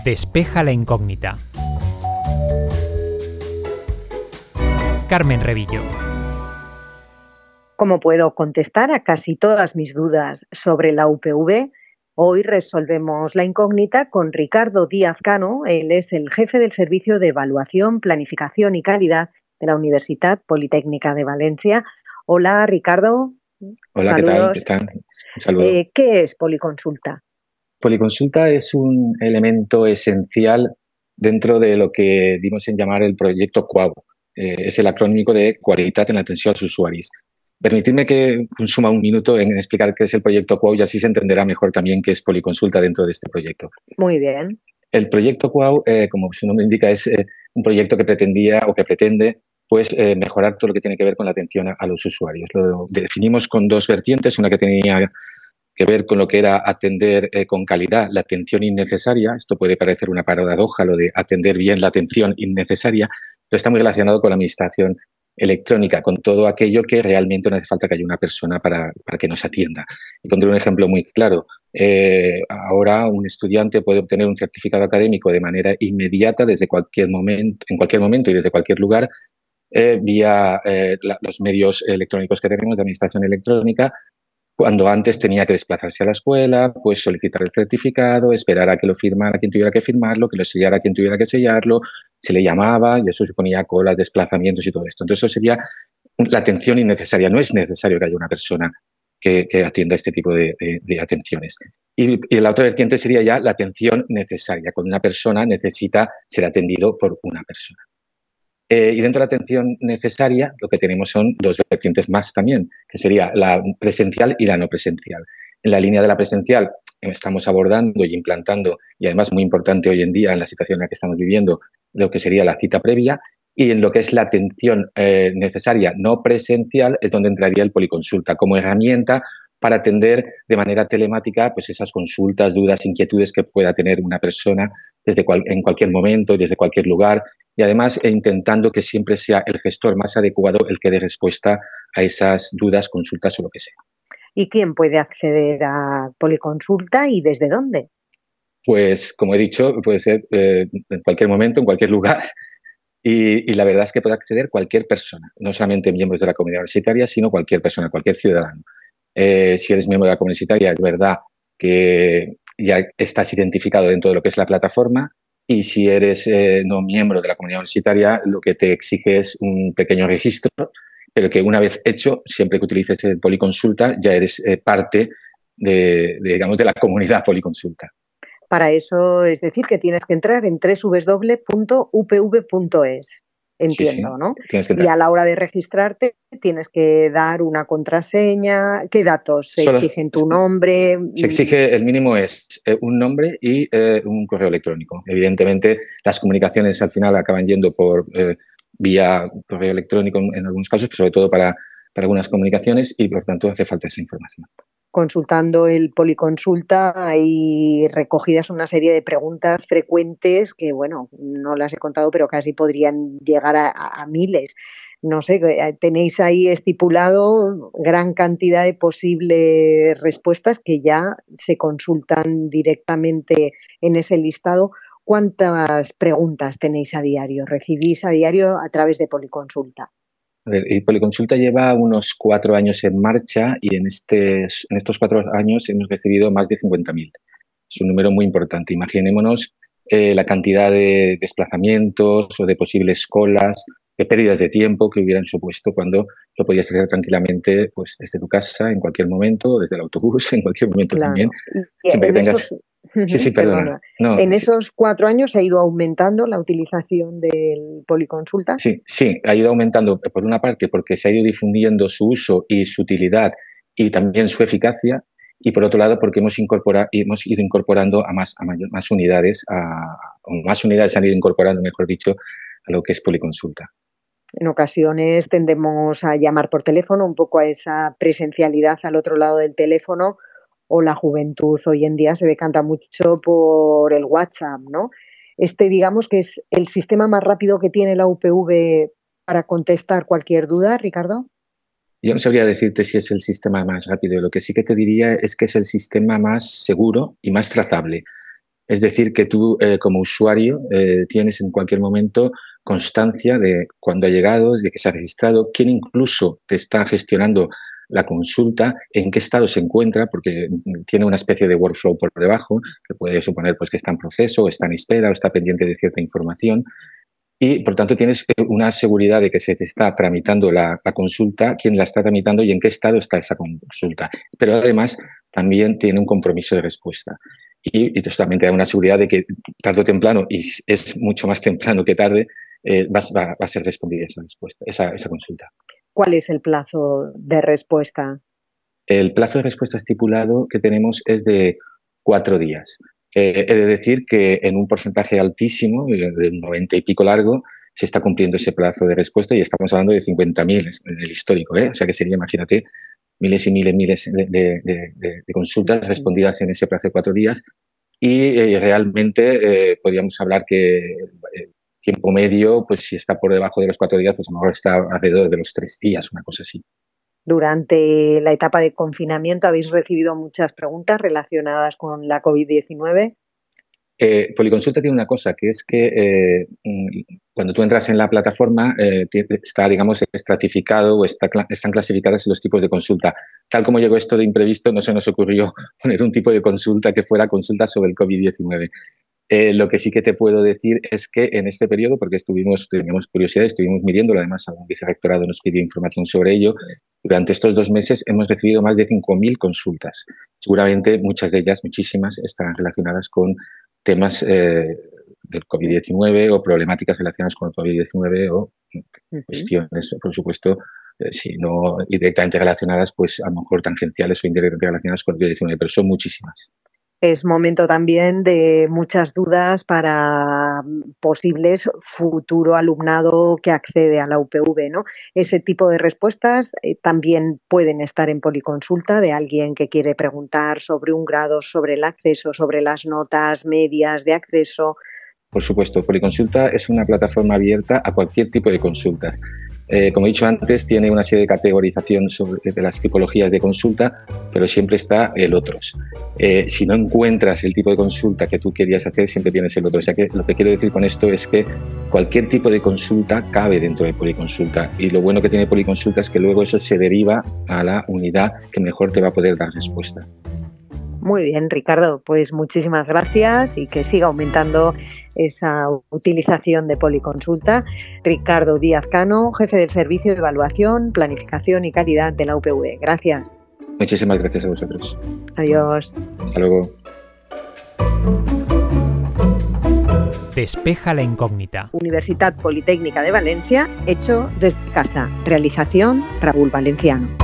Despeja la incógnita. Carmen Revillo. ¿Cómo puedo contestar a casi todas mis dudas sobre la UPV? Hoy resolvemos la incógnita con Ricardo Díaz Cano. Él es el jefe del Servicio de Evaluación, Planificación y Calidad de la Universidad Politécnica de Valencia. Hola, Ricardo. Hola, Saludos. ¿qué tal? Un saludo. ¿Qué es Policonsulta? Policonsulta es un elemento esencial dentro de lo que dimos en llamar el proyecto QAU. Es el acrónimo de Qualitat en l'atenció als usuaris. Permitidme que consuma un minuto en explicar qué es el proyecto QAU y así se entenderá mejor también qué es Policonsulta dentro de este proyecto. Muy bien. El proyecto QAU, como su nombre indica, es un proyecto que pretendía o que pretende mejorar todo lo que tiene que ver con la atención a los usuarios. Lo definimos con dos vertientes, una que tenía que ver con lo que era atender con calidad la atención innecesaria. Esto puede parecer una paradoja, lo de atender bien la atención innecesaria, pero está muy relacionado con la administración electrónica, con todo aquello que realmente no hace falta que haya una persona para que nos atienda. Y pondré un ejemplo muy claro. Ahora un estudiante puede obtener un certificado académico de manera inmediata desde cualquier momento, en cualquier momento y desde cualquier lugar, vía los medios electrónicos que tenemos de administración electrónica, cuando antes tenía que desplazarse a la escuela, pues solicitar el certificado, esperar a que lo firmara quien tuviera que firmarlo, que lo sellara quien tuviera que sellarlo, se le llamaba y eso suponía colas, desplazamientos y todo esto. Entonces eso sería la atención innecesaria. No es necesario que haya una persona que atienda este tipo de atenciones. Y la otra vertiente sería ya la atención necesaria, cuando una persona necesita ser atendido por una persona. Y dentro de la atención necesaria lo que tenemos son dos vertientes más también, que sería la presencial y la no presencial. En la línea de la presencial estamos abordando y implantando, y además muy importante hoy en día en la situación en la que estamos viviendo, lo que sería la cita previa, y en lo que es la atención necesaria no presencial es donde entraría el Policonsulta como herramienta para atender de manera telemática pues esas consultas, dudas, inquietudes que pueda tener una persona en cualquier momento, desde cualquier lugar, y además intentando que siempre sea el gestor más adecuado el que dé respuesta a esas dudas, consultas o lo que sea. ¿Y quién puede acceder a Policonsulta y desde dónde? Pues, como he dicho, puede ser en cualquier momento, en cualquier lugar. Y la verdad es que puede acceder cualquier persona, no solamente miembros de la comunidad universitaria, sino cualquier persona, cualquier ciudadano. Si eres miembro de la comunidad universitaria, es verdad que ya estás identificado dentro de lo que es la plataforma, y si eres no miembro de la comunidad universitaria, lo que te exige es un pequeño registro, pero que una vez hecho, siempre que utilices el Policonsulta, ya eres parte digamos, de la comunidad Policonsulta. Para eso, es decir, que tienes que entrar en www.upv.es. Entiendo, sí, ¿no? Tienes que entrar. Y a la hora de registrarte tienes que dar una contraseña. ¿Qué datos se exigen? ¿Tu nombre? Se exige, el mínimo es un nombre y un correo electrónico. Evidentemente, las comunicaciones al final acaban yendo por vía correo electrónico en algunos casos, pero sobre todo para algunas comunicaciones, y por tanto hace falta esa información. Consultando el Policonsulta hay recogidas una serie de preguntas frecuentes que, bueno, no las he contado, pero casi podrían llegar a miles. No sé, tenéis ahí estipulado gran cantidad de posibles respuestas que ya se consultan directamente en ese listado. ¿Cuántas preguntas tenéis a diario? ¿Recibís a diario a través de Policonsulta? A ver, y Policonsulta lleva unos 4 años en marcha y en estos 4 años hemos recibido más de 50.000. Es un número muy importante. Imaginémonos la cantidad de desplazamientos o de posibles colas, de pérdidas de tiempo que hubieran supuesto cuando lo podías hacer tranquilamente pues desde tu casa, en cualquier momento, desde el autobús, en cualquier momento también. Siempre que tengas... Sí, perdona. No, en esos 4 años ha ido aumentando la utilización del Policonsulta. Sí, ha ido aumentando por una parte porque se ha ido difundiendo su uso y su utilidad y también su eficacia, y por otro lado porque hemos ido incorporando a más unidades, más unidades se han ido incorporando, mejor dicho, a lo que es Policonsulta. En ocasiones tendemos a llamar por teléfono, un poco a esa presencialidad al otro lado del teléfono, o la juventud hoy en día se decanta mucho por el WhatsApp, ¿no? Digamos que es el sistema más rápido que tiene la UPV para contestar cualquier duda, Ricardo. Yo no sabría decirte si es el sistema más rápido. Lo que sí que te diría es que es el sistema más seguro y más trazable. Es decir, que tú como usuario tienes en cualquier momento constancia de cuándo ha llegado, de que se ha registrado, quién incluso te está gestionando la consulta, en qué estado se encuentra, porque tiene una especie de workflow por debajo, que puede suponer pues, que está en proceso, o está en espera, o está pendiente de cierta información. Y, por tanto, tienes una seguridad de que se te está tramitando la consulta, quién la está tramitando y en qué estado está esa consulta. Pero, además, también tiene un compromiso de respuesta. Y esto también te da una seguridad de que tarde o temprano, y es mucho más temprano que tarde, va a ser respondida esa respuesta, esa consulta. ¿Cuál es el plazo de respuesta? El plazo de respuesta estipulado que tenemos es de 4 días. He de decir que en un porcentaje altísimo, del 90 y pico largo, se está cumpliendo ese plazo de respuesta y estamos hablando de 50.000 en el histórico. O sea que sería, imagínate, miles y miles de consultas respondidas en ese plazo de 4 días y realmente podríamos hablar que el tiempo medio, pues si está por debajo de los 4 días, pues a lo mejor está alrededor de los 3 días, una cosa así. Durante la etapa de confinamiento habéis recibido muchas preguntas relacionadas con la COVID-19. Policonsulta tiene una cosa, que es que cuando tú entras en la plataforma está, digamos, estratificado o están clasificadas los tipos de consulta. Tal como llegó esto de imprevisto, no se nos ocurrió poner un tipo de consulta que fuera consulta sobre el COVID-19. Lo que sí que te puedo decir es que en este periodo, porque teníamos curiosidad, estuvimos midiéndolo, además algún vicerrectorado nos pidió información sobre ello, durante estos 2 meses hemos recibido más de 5.000 consultas. Seguramente muchas de ellas, muchísimas, estarán relacionadas con temas del COVID-19 o problemáticas relacionadas con el COVID-19 o cuestiones, por supuesto, si no directamente relacionadas, pues a lo mejor tangenciales o indirectamente relacionadas con el COVID-19, pero son muchísimas. Es momento también de muchas dudas para posibles futuro alumnado que accede a la UPV, ¿no? Ese tipo de respuestas también pueden estar en Policonsulta de alguien que quiere preguntar sobre un grado, sobre el acceso, sobre las notas medias de acceso. Por supuesto, Policonsulta es una plataforma abierta a cualquier tipo de consultas. Como he dicho antes, tiene una serie de categorización de las tipologías de consulta, pero siempre está el otros. Si no encuentras el tipo de consulta que tú querías hacer, siempre tienes el otro. O sea que lo que quiero decir con esto es que cualquier tipo de consulta cabe dentro de Policonsulta. Y lo bueno que tiene Policonsulta es que luego eso se deriva a la unidad que mejor te va a poder dar respuesta. Muy bien, Ricardo, pues muchísimas gracias y que siga aumentando esa utilización de Policonsulta. Ricardo Díaz Cano, jefe del Servicio de Evaluación, Planificación y Calidad de la UPV. Gracias. Muchísimas gracias a vosotros. Adiós. Hasta luego. Despeja la incógnita. Universitat Politécnica de Valencia, hecho desde casa. Realización Raúl Valenciano.